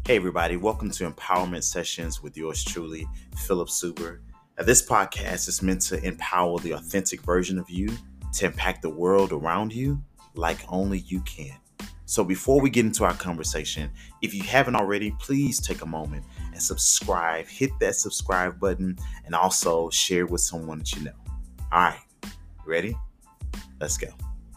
Hey, everybody, welcome to Empowerment Sessions with yours truly, Philip Suber. Now, this podcast is meant to empower the authentic version of you to impact the world around you like only you can. So, before we get into our conversation, if you haven't already, please take a moment and subscribe. Hit that subscribe button and also share with someone that you know. All right, ready? Let's go.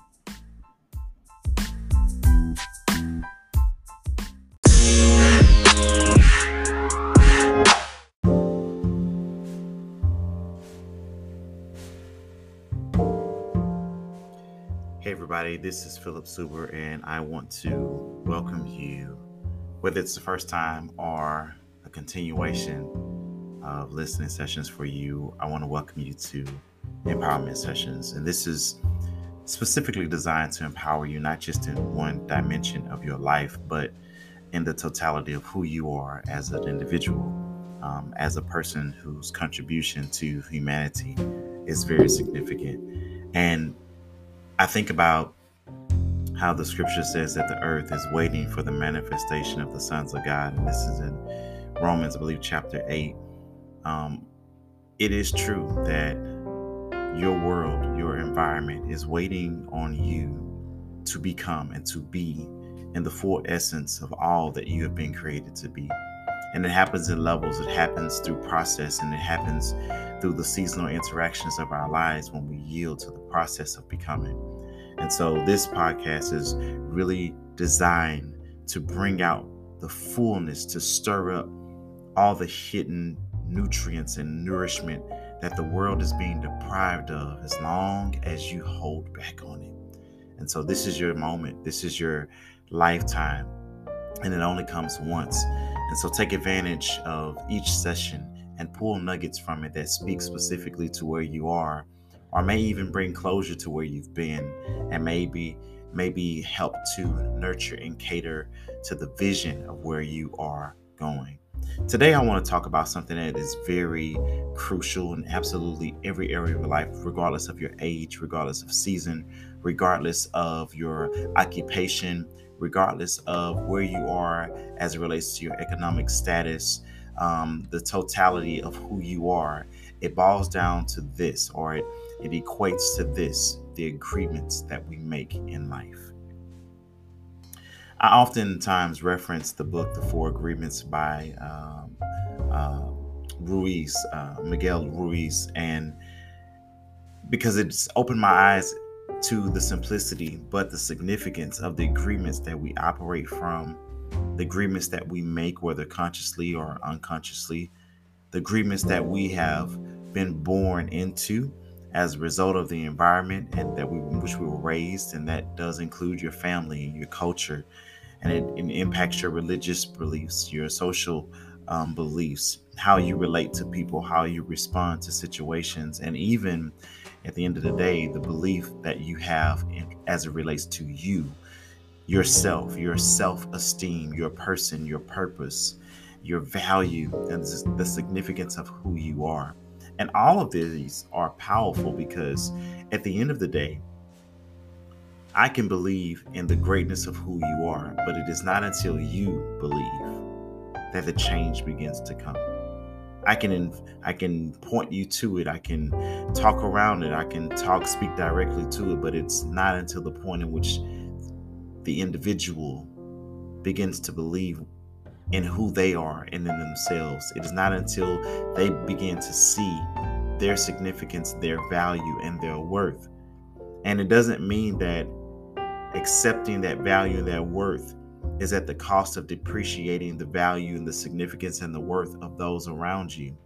Hey everybody, this is Philip Suber, and I want to welcome you, whether it's the first time or a continuation of listening sessions for you. I want to welcome you to Empowerment Sessions, and this is specifically designed to empower you not just in one dimension of your life, but in the totality of who you are as an individual, as a person whose contribution to humanity is very significant. And I think about how the scripture says that the earth is waiting for the manifestation of the sons of God. And this is in Romans, I believe, chapter 8. It is true that your world, your environment is waiting on you to become and to be in the full essence of all that you have been created to be. And it happens in levels, it happens through process, and it happens through the seasonal interactions of our lives when we yield to the process of becoming. And so this podcast is really designed to bring out the fullness, to stir up all the hidden nutrients and nourishment that the world is being deprived of as long as you hold back on it. And so this is your moment. This is your lifetime, and it only comes once. And so take advantage of each session and pull nuggets from it that speak specifically to where you are, or may even bring closure to where you've been, and maybe help to nurture and cater to the vision of where you are going. Today, I want to talk about something that is very crucial in absolutely every area of your life, regardless of your age, regardless of season, regardless of your occupation, regardless of where you are as it relates to your economic status, the totality of who you are. It boils down to this, or it equates to this: the agreements that we make in life. I oftentimes reference the book, The Four Agreements by Miguel Ruiz, and because it's opened my eyes to the simplicity, but the significance of the agreements that we operate from, the agreements that we make, whether consciously or unconsciously, the agreements that we have been born into as a result of the environment and in which we were raised, and that does include your family and your culture, and it impacts your religious beliefs, your social beliefs, how you relate to people, how you respond to situations, and even at the end of the day, the belief that you have as it relates to you, yourself, your self-esteem, your person, your purpose, your value, and the significance of who you are. And all of these are powerful because at the end of the day, I can believe in the greatness of who you are, but it is not until you believe that the change begins to come. I can point you to it. I can talk around it. I can speak directly to it, but it's not until the point in which the individual begins to believe in who they are and in themselves. It is not until they begin to see their significance, their value, and their worth. And it doesn't mean that accepting that value and that worth is at the cost of depreciating the value and the significance and the worth of those around you.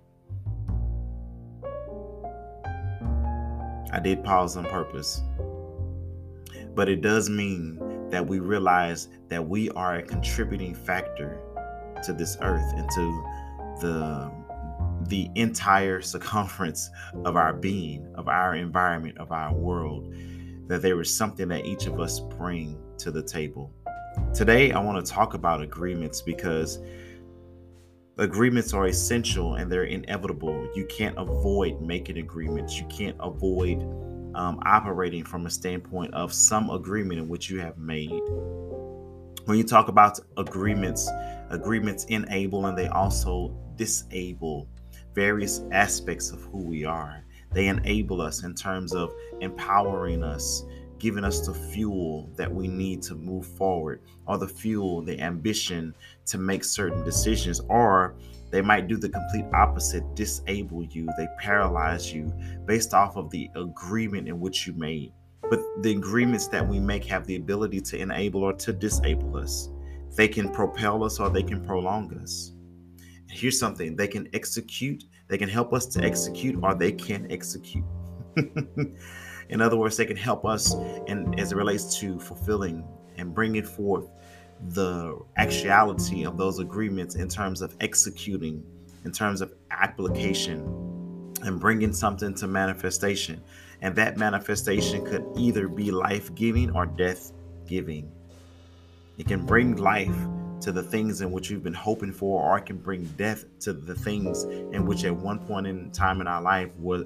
I did pause on purpose, but it does mean that we realize that we are a contributing factor to this earth and to the entire circumference of our being, of our environment, of our world, that there is something that each of us bring to the table. Today, I want to talk about agreements because agreements are essential and they're inevitable. You can't avoid making agreements. You can't avoid operating from a standpoint of some agreement in which you have made. When you talk about agreements enable and they also disable various aspects of who we are. They enable us in terms of empowering us, giving us the fuel that we need to move forward, or the fuel, the ambition to make certain decisions. Or they might do the complete opposite, disable you, they paralyze you based off of the agreement in which you made. But the agreements that we make have the ability to enable or to disable us. They can propel us or they can prolong us. Here's something: they can execute, they can help us to execute, or they can execute. In other words, they can help us as it relates to fulfilling and bringing forth the actuality of those agreements in terms of executing, in terms of application, and bringing something to manifestation. And that manifestation could either be life-giving or death-giving. It can bring life to the things in which you've been hoping for, or it can bring death to the things in which at one point in time in our life was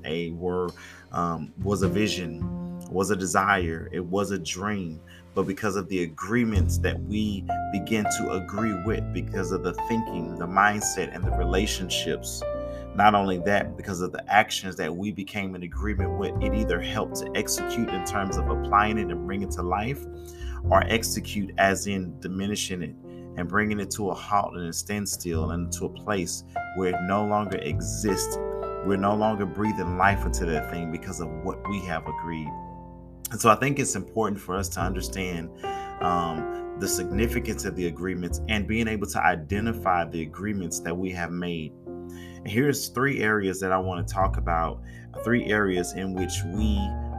a vision, was a desire, it was a dream. But because of the agreements that we begin to agree with, because of the thinking, the mindset, and the relationships, not only that, because of the actions that we became in agreement with, it either helped to execute in terms of applying it and bringing it to life, or execute as in diminishing it and bringing it to a halt and a standstill and to a place where it no longer exists. We're no longer breathing life into that thing because of what we have agreed. And so I think it's important for us to understand the significance of the agreements and being able to identify the agreements that we have made. And here's 3 areas that I want to talk about, 3 areas in which we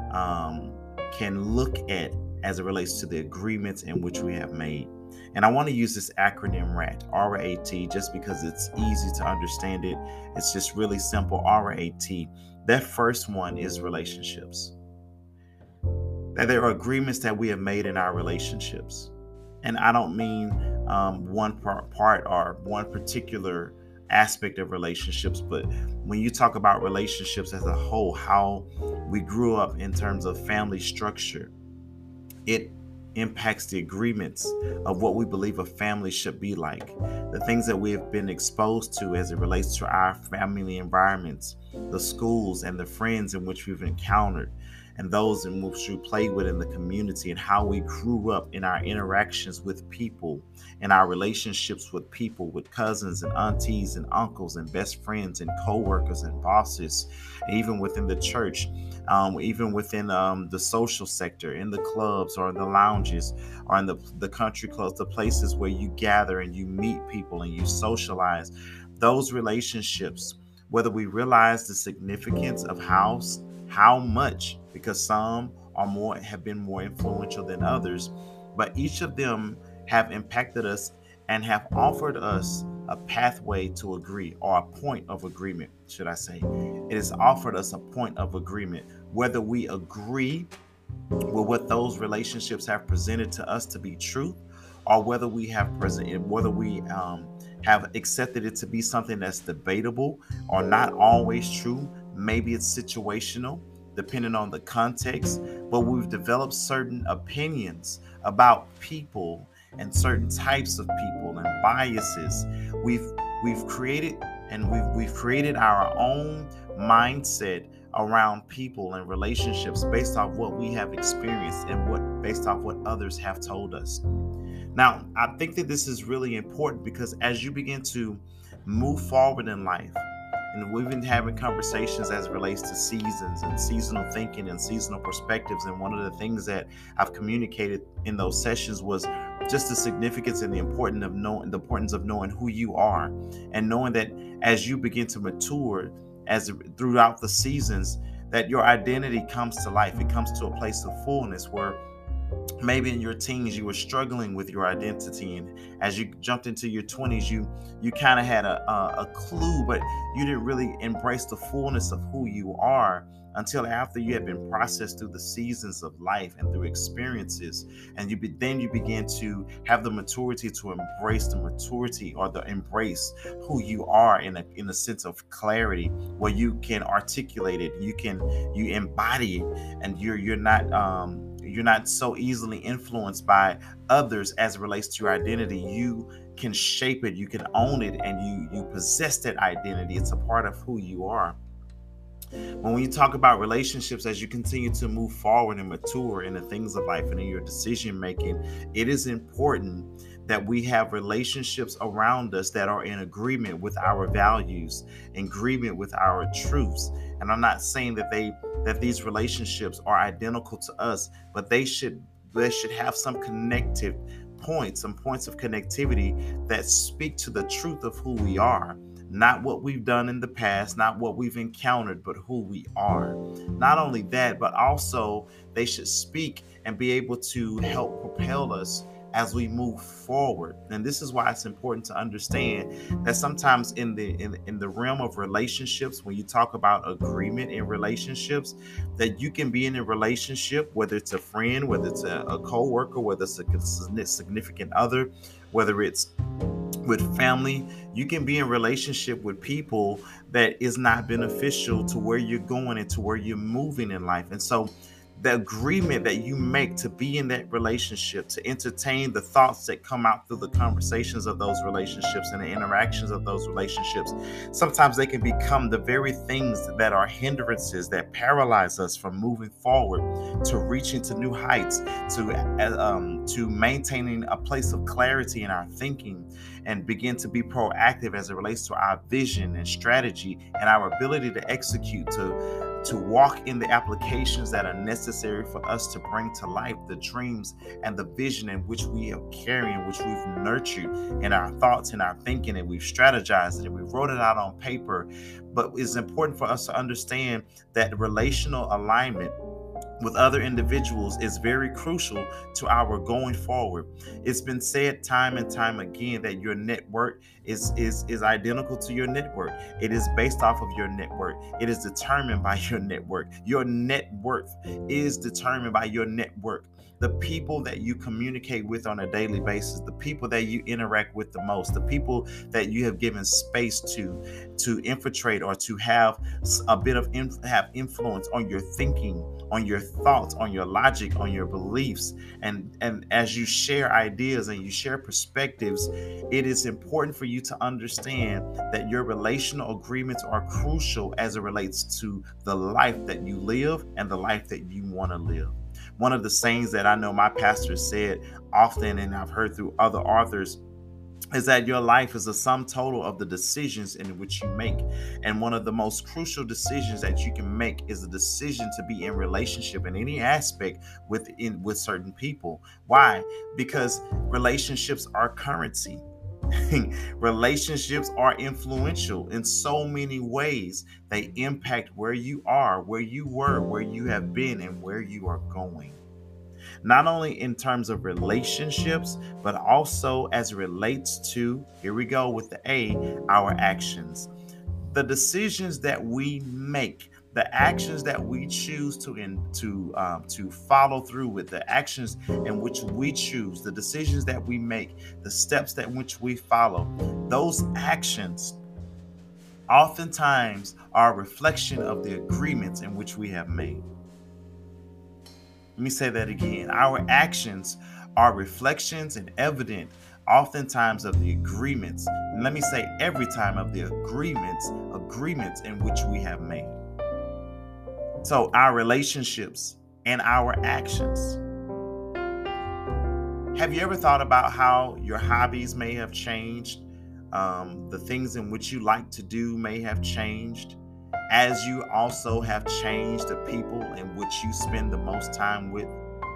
can look at as it relates to the agreements in which we have made. And I want to use this acronym RAT, R-A-T, just because it's easy to understand it. It's just really simple, R-A-T. That first one is relationships. That there are agreements that we have made in our relationships. And I don't mean one part or one particular aspect of relationships, but when you talk about relationships as a whole, how we grew up in terms of family structure, it impacts the agreements of what we believe a family should be like, the things that we have been exposed to as it relates to our family environments, the schools and the friends in which we've encountered, and those in which we play with in the community, and how we grew up in our interactions with people, in our relationships with people, with cousins and aunties and uncles and best friends and co-workers and bosses, even within the church, even within the social sector, in the clubs or in the lounges or in the country clubs, the places where you gather and you meet people and you socialize. Those relationships, whether we realize the significance of how much, because some have been more influential than others, but each of them have impacted us and have offered us a pathway to agree, or a point of agreement, should I say. It has offered us a point of agreement, whether we agree with what those relationships have presented to us to be truth, or whether we have accepted it to be something that's debatable or not always true. Maybe it's situational, depending on the context, but we've developed certain opinions about people and certain types of people and biases. We've created our own mindset around people and relationships based off what we have experienced and based off what others have told us. Now, I think that this is really important because as you begin to move forward in life, and we've been having conversations as it relates to seasons and seasonal thinking and seasonal perspectives. And one of the things that I've communicated in those sessions was just the significance and the importance of knowing who you are, and knowing that as you begin to mature throughout the seasons, that your identity comes to life. It comes to a place of fullness where maybe in your teens you were struggling with your identity, and as you jumped into your 20s, you kind of had a clue, but you didn't really embrace the fullness of who you are until after you had been processed through the seasons of life and through experiences, and then you begin to have the maturity to embrace embrace who you are in a sense of clarity, where you can articulate it, you embody it, and you're not you're not so easily influenced by others as it relates to your identity. You can shape it, you can own it, and you possess that identity. It's a part of who you are. When we talk about relationships, as you continue to move forward and mature in the things of life and in your decision making, it is important that we have relationships around us that are in agreement with our values, in agreement with our truths. And I'm not saying that these relationships are identical to us, but they should have some connective points, some points of connectivity that speak to the truth of who we are. Not what we've done in the past, not what we've encountered, but who we are. Not only that, but also they should speak and be able to help propel us as we move forward. And this is why it's important to understand that sometimes in the realm of relationships, when you talk about agreement in relationships, that you can be in a relationship, whether it's a friend, whether it's a co-worker, whether it's a significant other, whether it's with family, you can be in relationship with people that is not beneficial to where you're going and to where you're moving in life. And so the agreement that you make to be in that relationship, to entertain the thoughts that come out through the conversations of those relationships and the interactions of those relationships, sometimes they can become the very things that are hindrances that paralyze us from moving forward, to reaching to new heights, to maintaining a place of clarity in our thinking, and begin to be proactive as it relates to our vision and strategy and our ability to execute, to walk in the applications that are necessary for us to bring to life the dreams and the vision in which we are carrying, which we've nurtured in our thoughts and our thinking, and we've strategized it and we've wrote it out on paper. But it's important for us to understand that relational alignment with other individuals is very crucial to our going forward. It's been said time and time again that your network is identical to your network. It is based off of your network. It is determined by your network. Your net worth is determined by your network. The people that you communicate with on a daily basis, the people that you interact with the most, the people that you have given space to infiltrate or to have a bit of have influence on your thinking, on your thoughts, on your logic, on your beliefs. And as you share ideas and you share perspectives, it is important for you to understand that your relational agreements are crucial as it relates to the life that you live and the life that you want to live. One of the sayings that I know my pastor said often, and I've heard through other authors, is that your life is a sum total of the decisions in which you make. And one of the most crucial decisions that you can make is the decision to be in relationship in any aspect with certain people. Why? Because relationships are currency. Relationships are influential in so many ways. They impact where you are, where you were, where you have been, and where you are going. Not only in terms of relationships, but also as it relates to, here we go with the A, our actions. The decisions that we make, the actions that we choose to follow through with, the actions in which we choose, the decisions that we make, the steps that which we follow, those actions oftentimes are a reflection of the agreements in which we have made. Let me say that again. Our actions are reflections and evident oftentimes of the agreements. And let me say every time of the agreements in which we have made. So our relationships and our actions. Have you ever thought about how your hobbies may have changed? The things in which you like to do may have changed, as you also have changed the people in which you spend the most time with.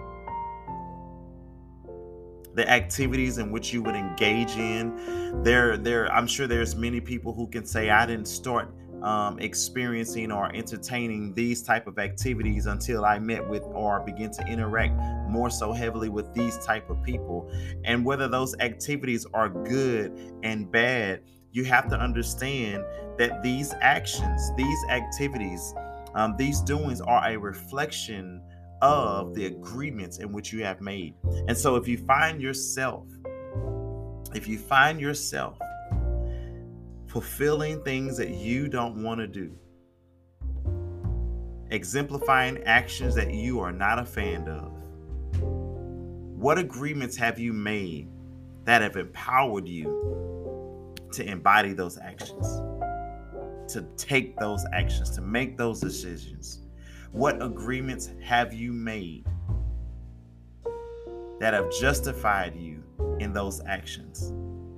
The activities in which you would engage in. I'm sure there's many people who can say, I didn't start experiencing or entertaining these type of activities until I met with or begin to interact more so heavily with these type of people. And whether those activities are good and bad, you have to understand that these actions, these activities, these doings are a reflection of the agreements in which you have made. And so if you find yourself fulfilling things that you don't want to do, exemplifying actions that you are not a fan of, What agreements have you made that have empowered you to embody those actions, to take those actions, to make those decisions? What agreements have you made that have justified you in those actions?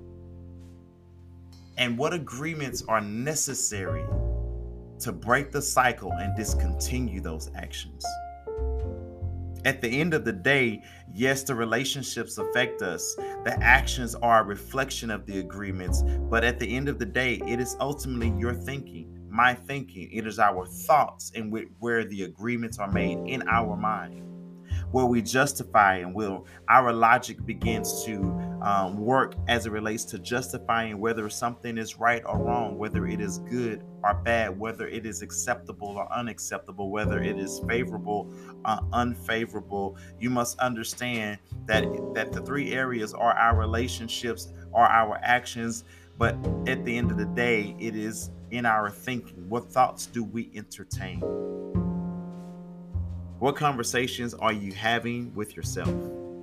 And what agreements are necessary to break the cycle and discontinue those actions? At the end of the day, yes, the relationships affect us. The actions are a reflection of the agreements. But at the end of the day, it is ultimately your thinking, my thinking. It is our thoughts and where the agreements are made in our mind, where we justify and our logic begins to work as it relates to justifying whether something is right or wrong, whether it is good or bad, whether it is acceptable or unacceptable, whether it is favorable or unfavorable. You must understand that the three areas are our relationships, are our actions, but at the end of the day, it is in our thinking. What thoughts do we entertain? What conversations are you having with yourself?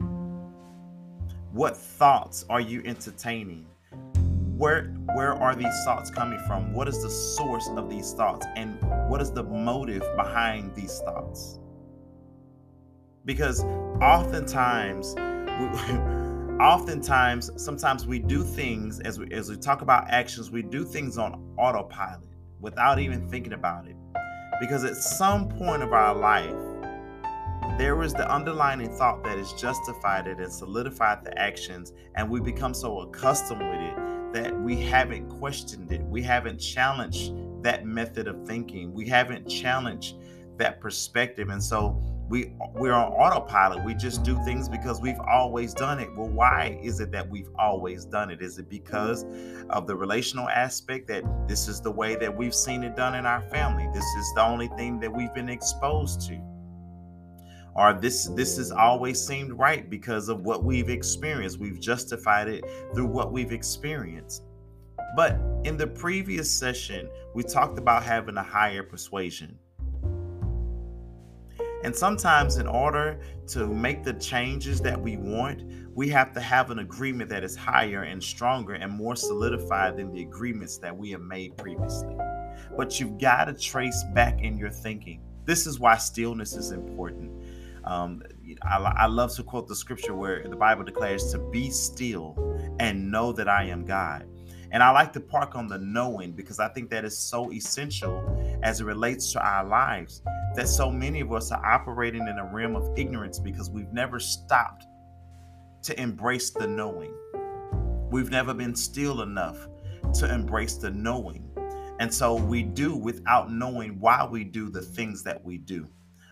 What thoughts are you entertaining? Where are these thoughts coming from? What is the source of these thoughts? And what is the motive behind these thoughts? Because sometimes we do things, as we talk about actions, we do things on autopilot without even thinking about it. Because at some point of our life, there is the underlying thought that is justified it and solidified the actions, and we become so accustomed with it that we haven't questioned it. We haven't challenged that method of thinking. We haven't challenged that perspective. And so we're on autopilot. We just do things because we've always done it. Well, why is it that we've always done it? Is it because of the relational aspect, that this is the way that we've seen it done in our family? This is the only thing that we've been exposed to. Or this has always seemed right because of what we've experienced. We've justified it through what we've experienced. But in the previous session, we talked about having a higher persuasion. And sometimes in order to make the changes that we want, we have to have an agreement that is higher and stronger and more solidified than the agreements that we have made previously. But you've got to trace back in your thinking. This is why stillness is important. I love to quote the scripture where the Bible declares to be still and know that I am God. And I like to park on the knowing, because I think that is so essential as it relates to our lives, that so many of us are operating in a realm of ignorance because we've never stopped to embrace the knowing. We've never been still enough to embrace the knowing. And so we do without knowing why we do the things that we do.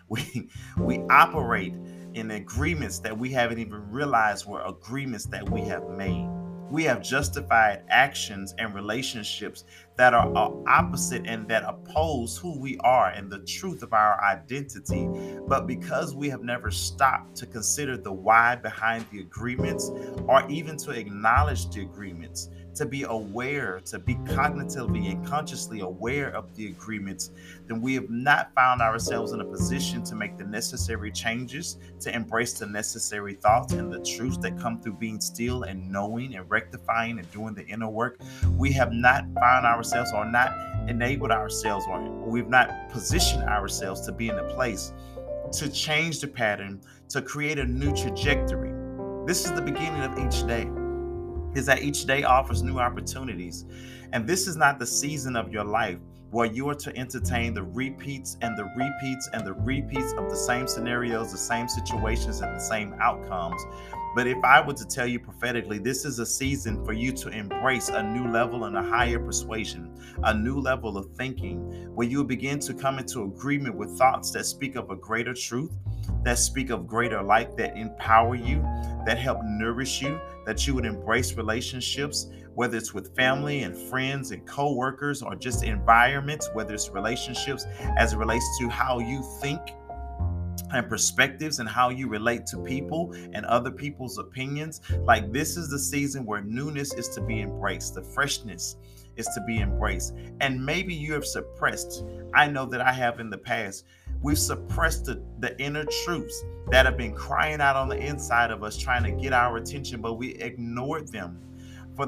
We operate in agreements that we haven't even realized were agreements that we have made. We have justified actions and relationships that are opposite and that oppose who we are and the truth of our identity. But because we have never stopped to consider the why behind the agreements, or even to acknowledge the agreements, to be aware, to be cognitively and consciously aware of the agreements, then we have not found ourselves in a position to make the necessary changes, to embrace the necessary thoughts and the truths that come through being still and knowing and rectifying and doing the inner work. We have not found ourselves, or not enabled ourselves, or we've not positioned ourselves to be in a place to change the pattern, to create a new trajectory. This is the beginning of each day. Is that each day offers new opportunities. And this is not the season of your life where you are to entertain the repeats and the repeats and the repeats of the same scenarios, the same situations, and the same outcomes. But if I were to tell you prophetically, this is a season for you to embrace a new level and a higher persuasion, a new level of thinking, where you begin to come into agreement with thoughts that speak of a greater truth, that speak of greater light, that empower you, that help nourish you, that you would embrace relationships, whether it's with family and friends and co-workers, or just environments, whether it's relationships as it relates to how you think and perspectives and how you relate to people and other people's opinions. Like, this is the season where newness is to be embraced. The freshness is to be embraced. And maybe you have suppressed, I know that I have in the past, We've suppressed the inner truths that have been crying out on the inside of us, trying to get our attention, but we ignored them for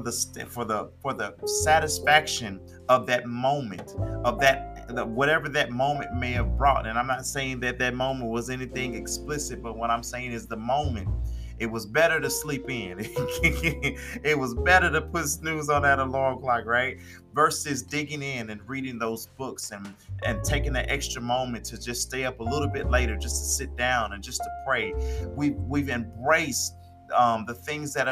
the satisfaction of that moment, of whatever that moment may have brought. And I'm not saying that moment was anything explicit, but what I'm saying is the moment. It was better to sleep in. It was better to put snooze on that alarm clock, right? Versus digging in and reading those books and taking the extra moment to just stay up a little bit later, just to sit down and just to pray. We've embraced the things that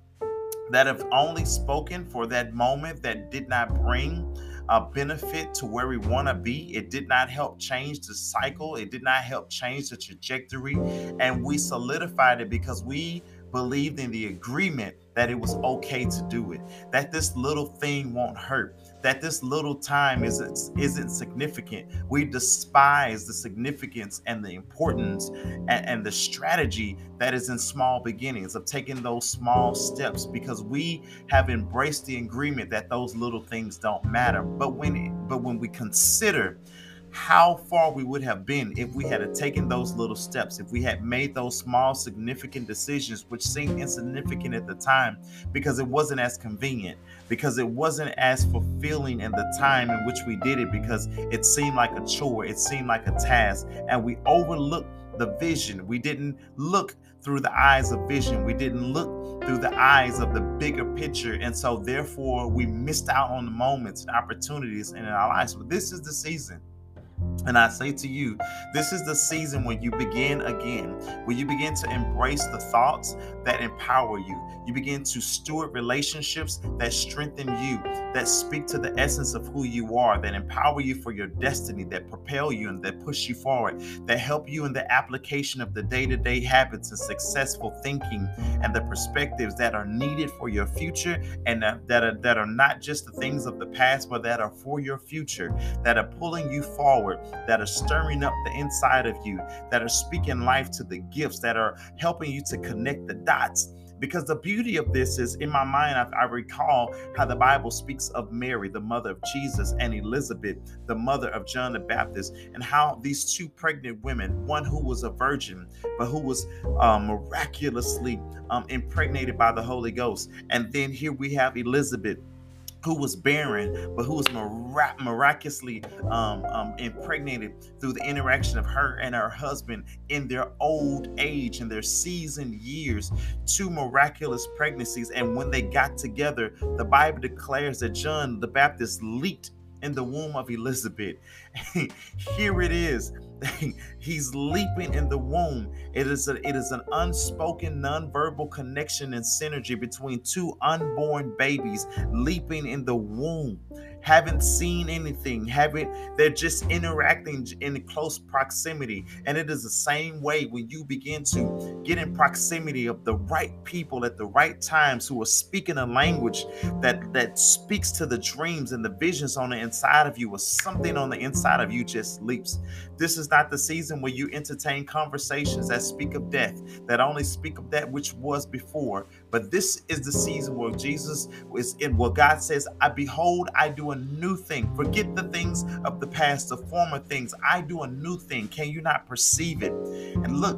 have only spoken for that moment, that did not bring a benefit to where we want to be. It did not help change the cycle. It did not help change the trajectory. And we solidified it because we believed in the agreement that it was okay to do it, that this little thing won't hurt, that this little time isn't significant. We despise the significance and the importance and the strategy that is in small beginnings, of taking those small steps, because we have embraced the agreement that those little things don't matter. But when we consider how far we would have been if we had taken those little steps, if we had made those small, significant decisions, which seemed insignificant at the time because it wasn't as convenient, because it wasn't as fulfilling in the time in which we did it, because it seemed like a chore, it seemed like a task, and we overlooked the vision. We didn't look through the eyes of vision. We didn't look through the eyes of the bigger picture. And so therefore we missed out on the moments and opportunities in our lives. But this is the season. And I say to you, this is the season when you begin again, when you begin to embrace the thoughts that empower you. You begin to steward relationships that strengthen you, that speak to the essence of who you are, that empower you for your destiny, that propel you and that push you forward, that help you in the application of the day-to-day habits and successful thinking and the perspectives that are needed for your future, and that are not just the things of the past, but that are for your future, that are pulling you forward, that are stirring up the inside of you, that are speaking life to the gifts, that are helping you to connect the dots. Because the beauty of this is, in my mind, I recall how the Bible speaks of Mary, the mother of Jesus, and Elizabeth, the mother of John the Baptist, and how these two pregnant women, one who was a virgin, but who was miraculously impregnated by the Holy Ghost. And then here we have Elizabeth, who was barren, but who was miraculously impregnated through the interaction of her and her husband in their old age, in their seasoned years, two miraculous pregnancies. And when they got together, the Bible declares that John the Baptist leaped in the womb of Elizabeth. Here it is. He's leaping in the womb. It is an unspoken, nonverbal connection and synergy between two unborn babies leaping in the womb. Haven't seen anything, they're just interacting in close proximity. And it is the same way when you begin to get in proximity of the right people at the right times, who are speaking a language that speaks to the dreams and the visions on the inside of you, or something on the inside of you just leaps. This is not the season where you entertain conversations that speak of death, that only speak of that which was before. But this is the season where Jesus is in what God says, behold, I do a new thing. Forget the things of the past, the former things. I do a new thing. Can you not perceive it? And look,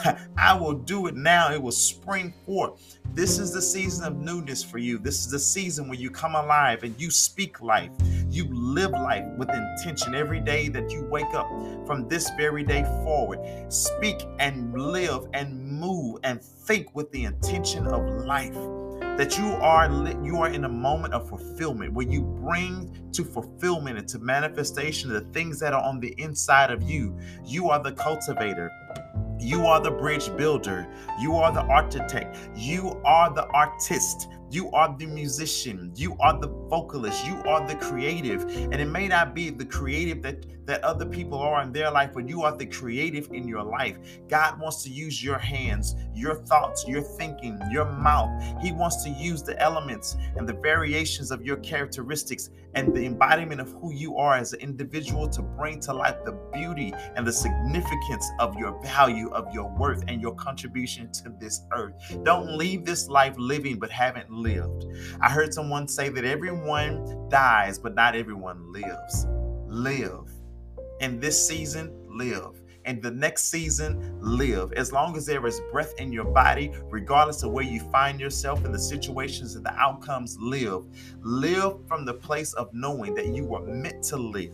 I will do it now. It will spring forth. This is the season of newness for you. This is the season where you come alive and you speak life. You live life with intention every day that you wake up from this very day forward. Speak and live and move and think with the intention of life. That you are in a moment of fulfillment, where you bring to fulfillment and to manifestation the things that are on the inside of you. You are the cultivator. You are the bridge builder. You are the architect. You are the artist. You are the musician. You are the vocalist. You are the creative. And it may not be the creative that other people are in their life, but you are the creative in your life. God wants to use your hands, your thoughts, your thinking, your mouth. He wants to use the elements and the variations of your characteristics and the embodiment of who you are as an individual to bring to life the beauty and the significance of your value, of your worth, and your contribution to this earth. Don't leave this life living but haven't lived. I heard someone say that everyone dies, but not everyone lives. Live. In this season, live. And the next season, live. As long as there is breath in your body, regardless of where you find yourself in the situations and the outcomes, live. Live from the place of knowing that you were meant to live.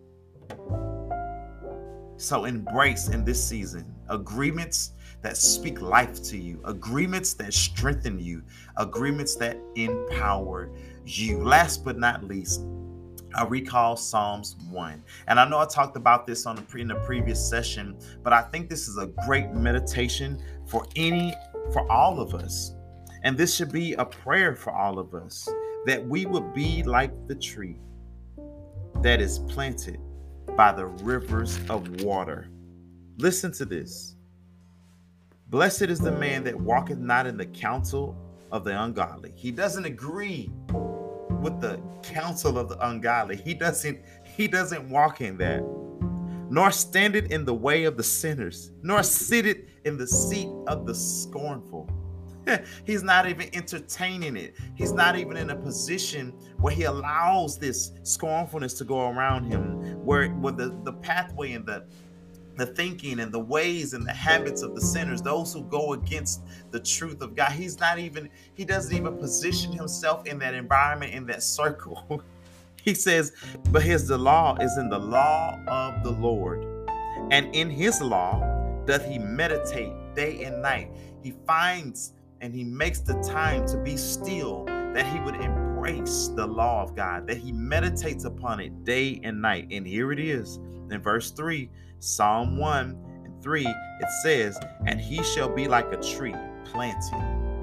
So embrace in this season agreements that speak life to you, agreements that strengthen you, agreements that empower you. Last but not least, I recall Psalms 1. And I know I talked about this in the previous session, but I think this is a great meditation for all of us. And this should be a prayer for all of us, that we would be like the tree that is planted by the rivers of water. Listen to this. Blessed is the man that walketh not in the counsel of the ungodly. He doesn't agree with the counsel of the ungodly. He doesn't walk in that. Nor standeth in the way of the sinners, nor sitteth in the seat of the scornful. He's not even entertaining it. He's not even in a position where he allows this scornfulness to go around him, where the pathway and the thinking and the ways and the habits of the sinners, those who go against the truth of God. He doesn't even position himself in that environment, in that circle. He says, but the law is in the law of the Lord, and in his law doth he meditate day and night. He finds and he makes the time to be still, that he would embrace the law of God, that he meditates upon it day and night. And here it is in verse 3, Psalm 1:3, it says, and he shall be like a tree planted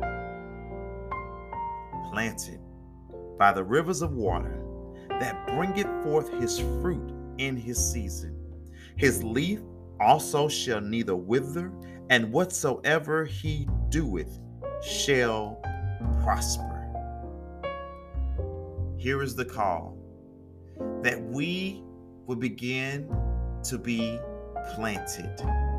by the rivers of water, that bringeth forth his fruit in his season. His leaf also shall neither wither, and whatsoever he doeth shall prosper. Here is the call, that we will begin to be planted.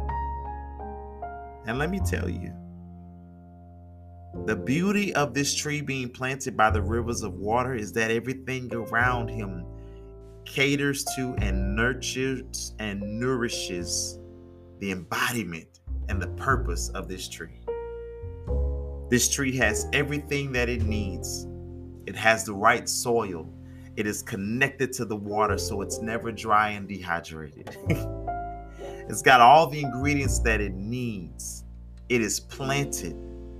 And let me tell you, the beauty of this tree being planted by the rivers of water is that everything around him caters to and nurtures and nourishes the embodiment and the purpose of this tree. This tree has everything that it needs. It has the right soil. It is connected to the water, so it's never dry and dehydrated. It's got all the ingredients that it needs. It is planted.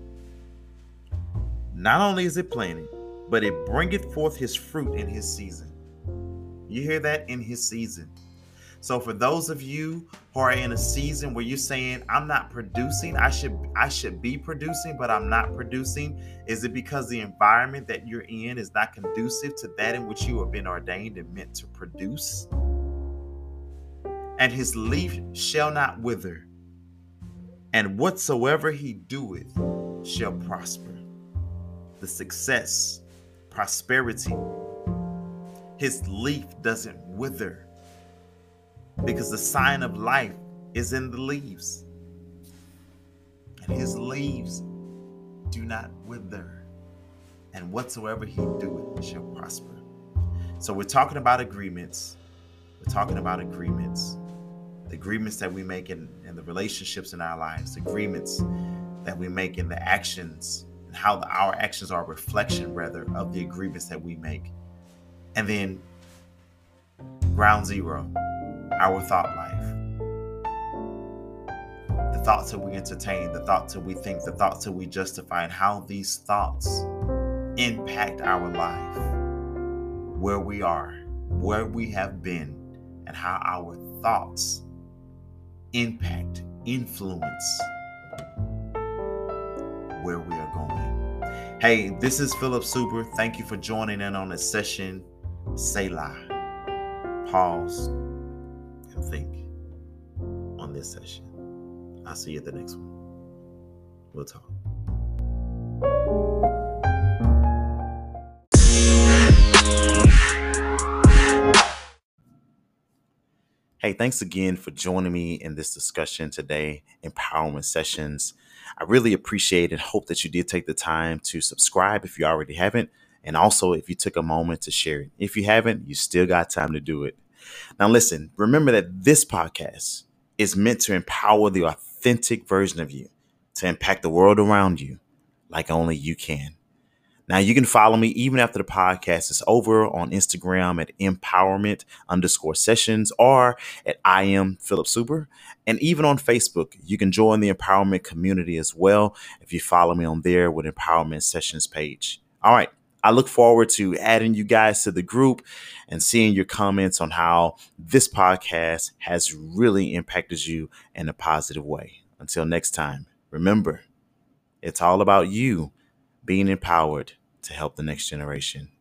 Not only is it planted, but it bringeth forth his fruit in his season. You hear that? In his season. So for those of you who are in a season where you're saying, I'm not producing, I should be producing, but I'm not producing. Is it because the environment that you're in is not conducive to that in which you have been ordained and meant to produce? And his leaf shall not wither, and whatsoever he doeth shall prosper. The success, prosperity, his leaf doesn't wither, because the sign of life is in the leaves. And his leaves do not wither, and whatsoever he doeth shall prosper. So we're talking about agreements. We're talking about agreements. The agreements that we make in the relationships in our lives, agreements that we make in the actions, and how our actions are a reflection, rather, of the agreements that we make. And then ground zero, our thought life. The thoughts that we entertain, the thoughts that we think, the thoughts that we justify, and how these thoughts impact our life, where we are, where we have been, and how our thoughts impact, influence where we are going. Hey, this is Philip Suber. Thank you for joining in on this session. Selah. Pause and think on this session. I'll see you at the next one. We'll talk. Hey, thanks again for joining me in this discussion today, Empowerment Sessions. I really appreciate and hope that you did take the time to subscribe if you already haven't, and also if you took a moment to share it. If you haven't, you still got time to do it. Now listen, remember that this podcast is meant to empower the authentic version of you to impact the world around you like only you can. Now, you can follow me even after the podcast is over on Instagram at empowerment_sessions or at I am Philip Super. And even on Facebook, you can join the empowerment community as well if you follow me on there with Empowerment Sessions page. All right. I look forward to adding you guys to the group and seeing your comments on how this podcast has really impacted you in a positive way. Until next time, remember, it's all about you being empowered to help the next generation.